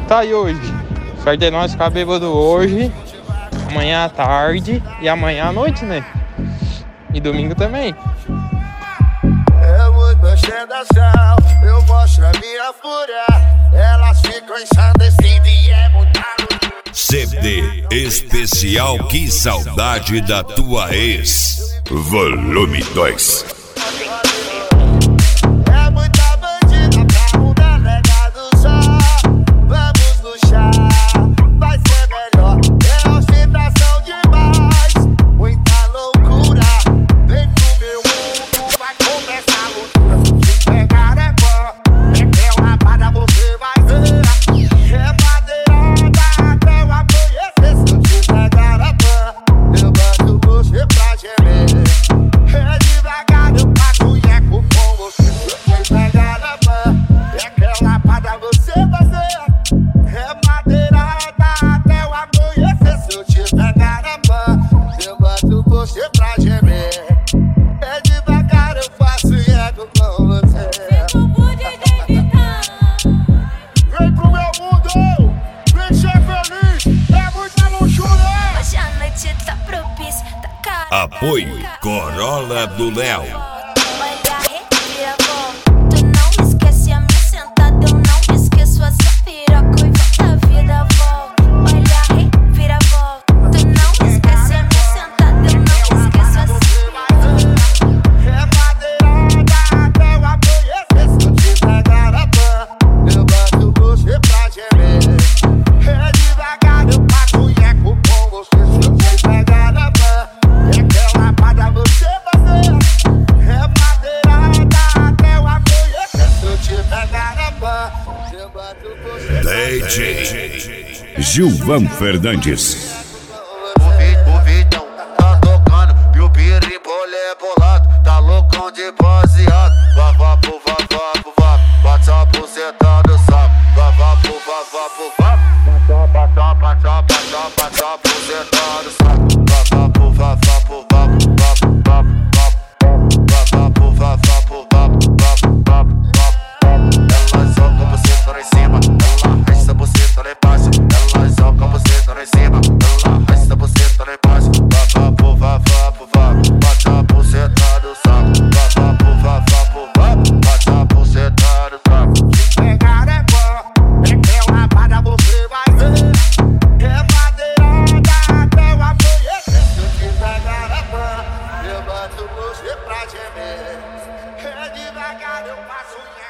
tá aí hoje. Sorte é nós ficar bêbado hoje, amanhã à tarde e amanhã à noite, né? E domingo também. Eu mudo ostentação, eu mostro a minha fúria. Elas ficam ensandecidas e é mudado. CD especial Que Saudade da Tua Ex, volume 2. É muita bandida pra um delegado só. Vamos no chá, vai ser melhor. É ostentação demais, muita loucura. Vem pro meu mundo, vai começar a loucura. Se pegar é bom, é que é lapada você vai ver. É madeirada até o amanhecer. Se eu te pegar é bom, eu boto você pra gemer. É devagar, eu passo e eco com você. Se eu te pegar na mão, é que é lapada você vai ver. É madeirada até o amanhecer. Se eu te pegar na mão, eu boto você pra gemer. É devagar, eu faço e eco com você. Vem pro meu mundo, vem ser feliz, é muita luxúria. Hoje a noite tá propícia, tá cara. Apoio Corolla do Léo. Olha, reviravolta. Tu não esquece a minha sentada, eu não esqueço a sua piroca e volta a vida volta. Olha, reviravolta. Tu não esquece a minha sentada, eu não esqueço a sua É madeirada até o amanhecer. Se eu te pegar na mão, eu boto você pra gemer. É devagar, eu passo e eco com você. Se eu te pegar na mão, é que é lapada você vai ver. É madeirada até o amanhecer. Se eu te pegar na mão, eu boto você pra DJ Gilvan Fernandes. O Vitão tá tocando e o pirimbolé é bolado. Tá loucão de baseado. Vavapo, vavapo, vapo. Bate a buceta no saco. Vavapo, vavapo, vapo. Bate a buceta no saco. Vavapo, vavapo, vapo, vapo, vapo, vapo. Vavapo, vavapo, vapo, vapo, vapo, vapo. Ela joga a buceta lá em cima. Ela arrasta a buceta lá embaixo. Ela joga a buceta lá em cima. Ela arrasta a buceta lá embaixo. Vavapo, vavapo, vapo. Bate a buceta no saco. Vavapo, vavapo, vapo. Bate a buceta no saco. Se pegar é bom, é que é lapada você vai ver. É madeirada até o amanhecer. Se eu te pegar é bom, eu boto você pra gemer. É devagar, eu passo